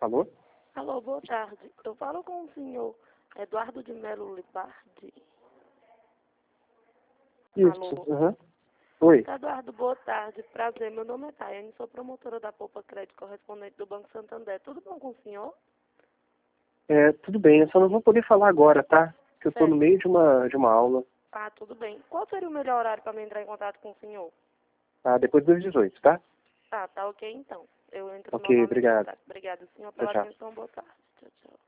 Alô? Alô, boa tarde. Eu falo com o senhor Eduardo de Melo Libardi. Isso. Alô. Uhum. Oi. Eduardo, boa tarde. Prazer, meu nome é Tayane, sou promotora da Poupa Crédito, correspondente do Banco Santander. Tudo bom com o senhor? Tudo bem, eu só não vou poder falar agora, tá? Porque eu tô no Certo. meio de uma aula. Ah, tudo bem. Qual seria o melhor horário para me entrar em contato com o senhor? Depois das 18, tá? Ah, tá ok então. Eu entro Ok, normalmente em obrigado. contato. Obrigada, senhor, Tchau, pela tchau. atenção. Boa tarde. Tchau, tchau.